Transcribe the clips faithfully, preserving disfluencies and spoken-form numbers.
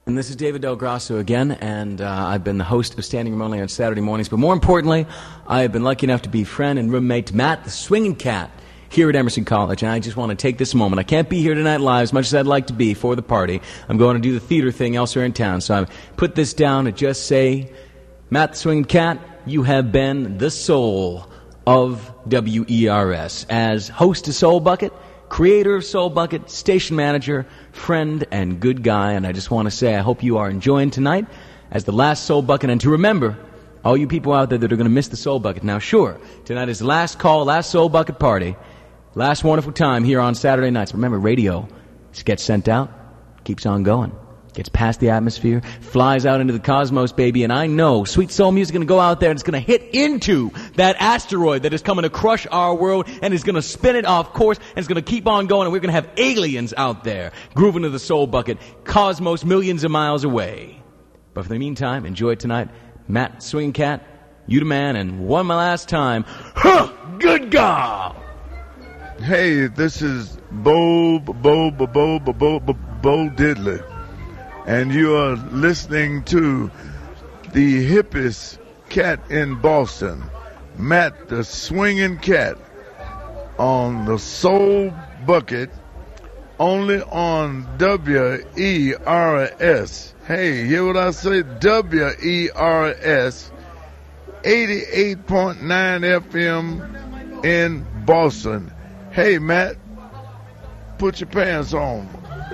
And this is David Del Grasso again, and uh, I've been the host of Standing Room Only on Saturday mornings. But more importantly, I have been lucky enough to be friend and roommate to Matt, the Swinging Cat, here at Emerson College. And I just want to take this moment. I can't be here tonight live as much as I'd like to be for the party. I'm going to do the theater thing elsewhere in town. So I put this down to just say, Matt, the Swinging Cat, you have been the soul of W E R S. As host of Soul Bucket, creator of Soul Bucket, station manager, friend, and good guy. And I just want to say I hope you are enjoying tonight as the last Soul Bucket. And to remember, all you people out there that are going to miss the Soul Bucket. Now, sure, tonight is the last call, last Soul Bucket party, last wonderful time here on Saturday nights. Remember, radio gets sent out, keeps on going, gets past the atmosphere, flies out into the cosmos, baby. And I know sweet soul music is going to go out there and it's going to hit into that asteroid that is coming to crush our world and is going to spin it off course and it's going to keep on going. And we're going to have aliens out there grooving to the Soul Bucket, cosmos millions of miles away. But for the meantime, enjoy it tonight. Matt, Swinging Cat, you the man, and one my last time. Huh! Good God! Hey, this is Bo, Bo, Bo, Bo, Bo, Bo, Bo, Bo Diddley. And you are listening to the hippest cat in Boston, Matt the Swinging Cat, on the Soul Bucket, only on W E R S. Hey, hear what I say? W E R S, eighty-eight point nine F M in Boston. Hey, Matt, put your pants on.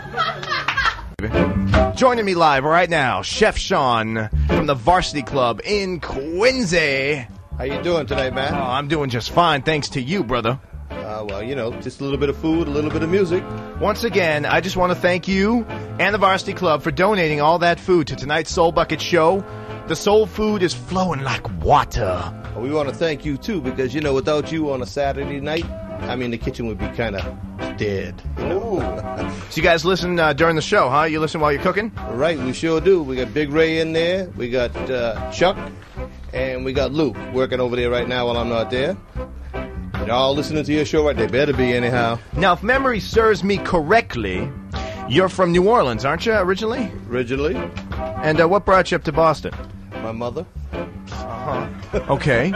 Joining me live right now, Chef Sean from the Varsity Club in Quincy. How you doing tonight, man? Oh, I'm doing just fine, thanks to you, brother. Uh, well, you know, just a little bit of food, a little bit of music. Once again, I just want to thank you and the Varsity Club for donating all that food to tonight's Soul Bucket show. The soul food is flowing like water. Well, we want to thank you, too, because, you know, without you on a Saturday night, I mean, the kitchen would be kind of dead. You know? So you guys listen uh, during the show, huh? You listen while you're cooking? Right, we sure do. We got Big Ray in there. We got uh, Chuck. And we got Luke working over there right now while I'm not there. They're all listening to your show, right? They better be, anyhow. Now, if memory serves me correctly, you're from New Orleans, aren't you, originally? Originally. And uh, what brought you up to Boston? My mother. Uh-huh. Okay.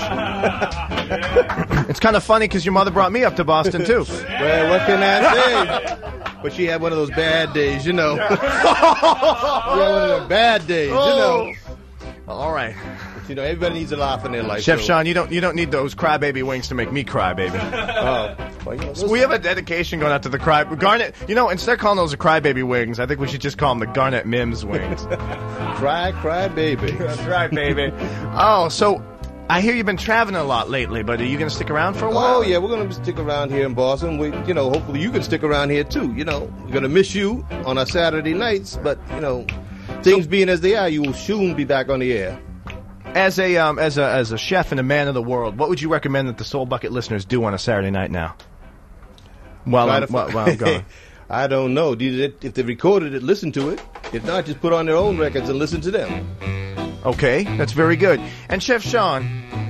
It's kind of funny because your mother brought me up to Boston, too. Well, what can I say? But she had one of those bad days, you know. She had one of the bad days, you know. All right. But, you know, everybody needs a laugh in their life. Chef so. Sean, you don't you don't need those crybaby wings to make me cry, baby. Oh. Well, you know, so we have a dedication going out to the cry... Garnet... You know, instead of calling those the crybaby wings, I think we should just call them the Garnet Mims wings. Cry, cry, baby. That's right, baby. Oh, so... I hear you've been traveling a lot lately, but are you going to stick around for a while? Oh, yeah, we're going to stick around here in Boston. We, you know, hopefully you can stick around here, too. You know, we're going to miss you on our Saturday nights, but, you know, things being as they are, you will soon be back on the air. As a um, as a as a chef and a man of the world, what would you recommend that the Soul Bucket listeners do on a Saturday night now? While I'm, while, while I'm gone. I don't know. If they recorded it, listen to it. If not, just put on their own records and listen to them. Okay, that's very good. And Chef Sean,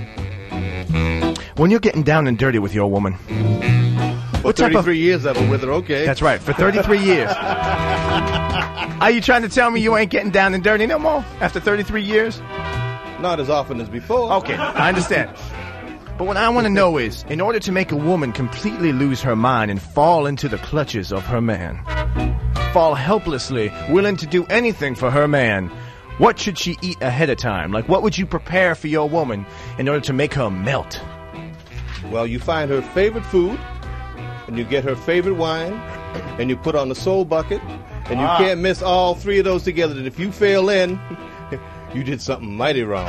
when you're getting down and dirty with your woman, for thirty-three years I've been with her. Okay, that's right. For thirty-three years. Are you trying to tell me you ain't getting down and dirty no more after thirty-three years? Not as often as before. Okay, I understand. But what I want to know is, in order to make a woman completely lose her mind and fall into the clutches of her man, fall helplessly, willing to do anything for her man, what should she eat ahead of time? Like, what would you prepare for your woman in order to make her melt? Well, you find her favorite food, and you get her favorite wine, and you put on the Soul Bucket, and you ah. can't miss all three of those together. And if you fail in, you did something mighty wrong.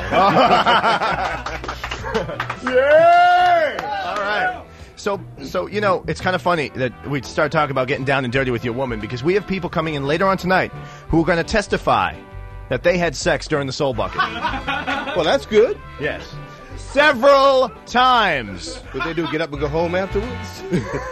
Yeah! All right. So, so you know, it's kind of funny that we start talking about getting down and dirty with your woman, because we have people coming in later on tonight who are going to testify that they had sex during the Soul Bucket. Well, that's good. Yes. Several times. What they do, get up and go home afterwards?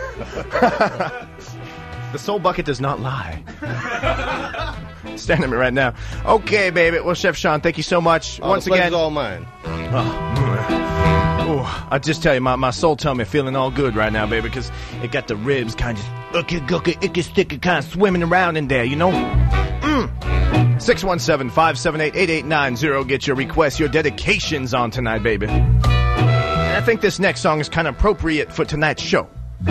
The Soul Bucket does not lie. Stand at me right now. Okay, baby. Well, Chef Sean, thank you so much. Oh, Once the again, all mine. Oh, Ooh, I just tell you, my, my soul tummy feeling all good right now, baby, because it got the ribs kind of icky, gooky, icky, sticky, kind of swimming around in there, you know? Mm. six one seven, five seven eight, eight eight nine zero. Get your requests, your dedications on tonight, baby. And I think this next song is kind of appropriate for tonight's show.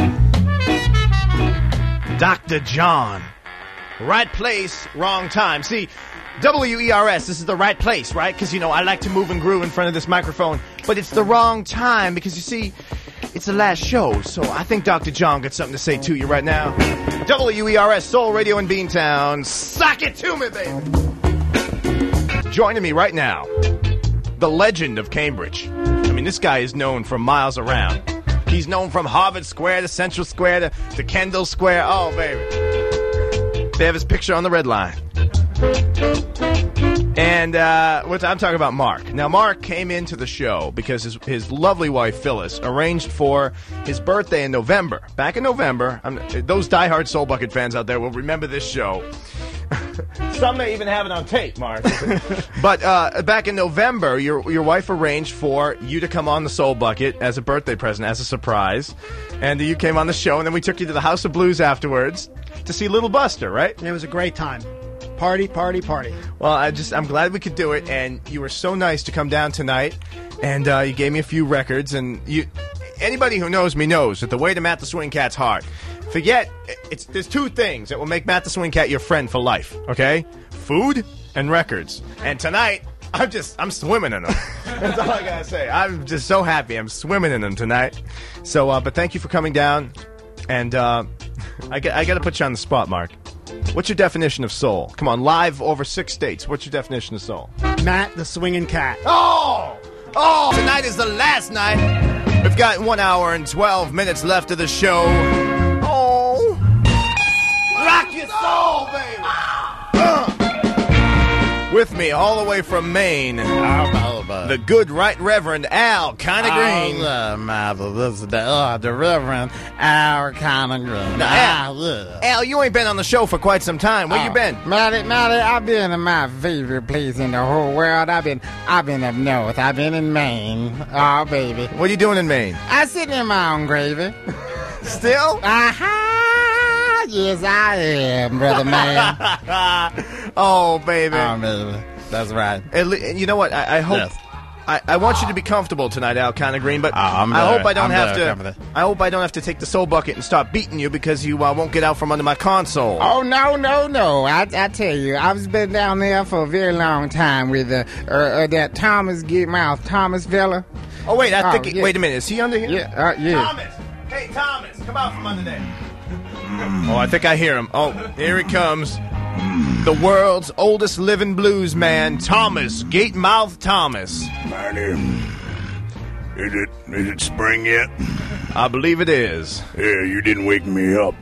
Doctor John. Right place, wrong time. See, W E R S, this is the right place, right? Because, you know, I like to move and groove in front of this microphone. But it's the wrong time because, you see, it's the last show. So I think Doctor John got something to say to you right now. W E R S, Soul Radio in Beantown. Sock it to me, baby. Joining me right now, the legend of Cambridge. I mean, this guy is known for miles around. He's known from Harvard Square to Central Square to, to Kendall Square. Oh, baby. They have his picture on the red line. And uh, what I'm talking about Mark. Now, Mark came into the show because his, his lovely wife, Phyllis, arranged for his birthday in November. Back in November, I'm, those diehard Soul Bucket fans out there will remember this show. Some may even have it on tape, Mark. But uh, back in November, your your wife arranged for you to come on the Soul Bucket as a birthday present, as a surprise. And you came on the show, and then we took you to the House of Blues afterwards to see Little Buster, right? It was a great time. Party, party, party. Well, I just, I'm glad we could do it, and you were so nice to come down tonight, and uh, you gave me a few records, and you, anybody who knows me knows that the way to Matt the Swing Cat's heart, forget, it's, there's two things that will make Matt the Swing Cat your friend for life, okay? Food and records. And tonight, I'm just, I'm swimming in them. That's all I gotta say. I'm just so happy I'm swimming in them tonight. So, uh, but thank you for coming down, and uh, I, I gotta put you on the spot, Mark. What's your definition of soul? Come on, live over six states. What's your definition of soul? Matt the Swinging Cat. Oh! Oh! Tonight is the last night. We've got one hour and twelve minutes left of the show. Oh! Rock your soul, baby! Uh. With me, all the way from Maine, the good Right Reverend Al Kinda Green. Oh, Master, this is the, uh, the Reverend Al Kinda Green. Now, Al, yeah. Al, you ain't been on the show for quite some time. Where Oh, you been? Matty, Matty, I've been in my favorite place in the whole world. I've been, I've been up north. I've been in Maine. Oh, baby. What are you doing in Maine? I sitting in my own gravy. Still? Aha! Yes, I am, brother man. Oh, baby. Oh, baby. That's right. At le- you know what? I, I hope. Yes. I, I want you to be comfortable tonight, Al Kinda Green. But Oh, I'm I very- hope I don't I'm have very to. comfortable. I hope I don't have to take the soul bucket and start beating you because you uh, won't get out from under my console. Oh, no, no, no. I, I tell you, I've been down there for a very long time with uh, uh, uh, that Thomas Gatemouth Thomas fella. Oh, wait. I Oh, think. yeah. Wait a minute. Is he under here? Yeah, uh, yeah. Thomas. Hey, Thomas. Come out from under there. Oh, I think I hear him. Oh, here he comes. The world's oldest living blues man, Thomas Gatemouth Thomas. Marty, is it is it spring yet? I believe it is. Yeah, you didn't wake me up.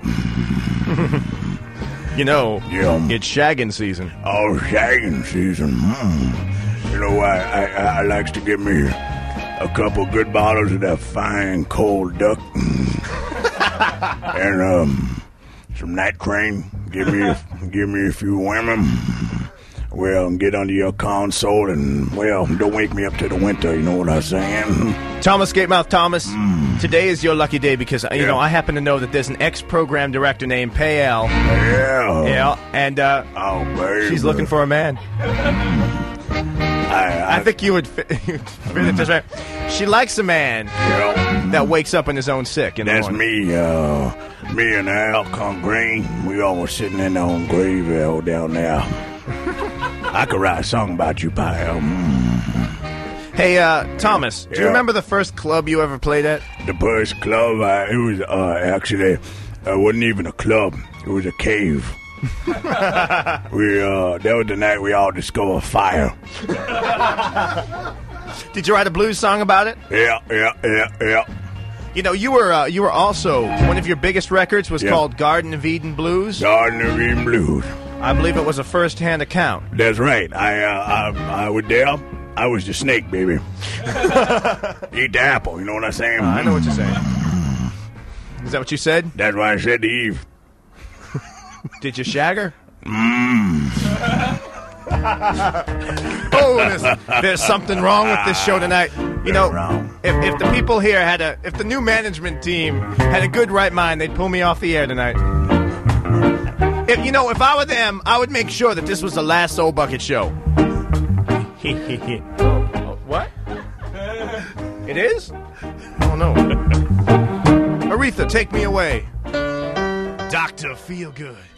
You know, Yeah. it's shagging season. Oh, shagging season. Hmm. You know, I, I I likes to get me a couple good bottles of that fine cold duck, and um, some night crane. Give me a, give me a few women. Well, get under your console and, well, don't wake me up to the winter, you know what I'm saying? Thomas Gatemouth Thomas, today is your lucky day because, you Yeah. know, I happen to know that there's an ex-program director named Payal. Yeah. Yeah, and uh, Oh, baby. she's looking for a man. I, I, I think you would fit, you'd fit it just right. She likes a man yeah. that wakes up in his own sick in the That's morning. me, uh, me and Al Con Green. We always sitting in our own grave out down there. I could write a song about you, pal. Mm. Hey, uh, Thomas, do you Yeah. remember the first club you ever played at? The first club, uh, it was uh, actually, uh, wasn't even a club. It was a cave. we, uh, that was the night we all discovered fire. Did you write a blues song about it? Yeah, yeah, yeah, yeah. You know, you were uh, you were also, one of your biggest records was Yeah. called Garden of Eden Blues. Garden of Eden Blues. I believe it was a first-hand account. That's right. I, uh, I, I was there. I was the snake, baby. Eat the apple, you know what I'm saying? I know what you're saying. Is that what you said? That's why I said to Eve. Did you shag her? Mmm. Oh, there's, there's something wrong with this show tonight. You know, wrong. if, if the people here had a, if the new management team had a good right mind, they'd pull me off the air tonight. If you know, if I were them, I would make sure that this was the last Soul Bucket show. oh, what? It is? Oh no. Aretha, take me away. Doctor Feelgood.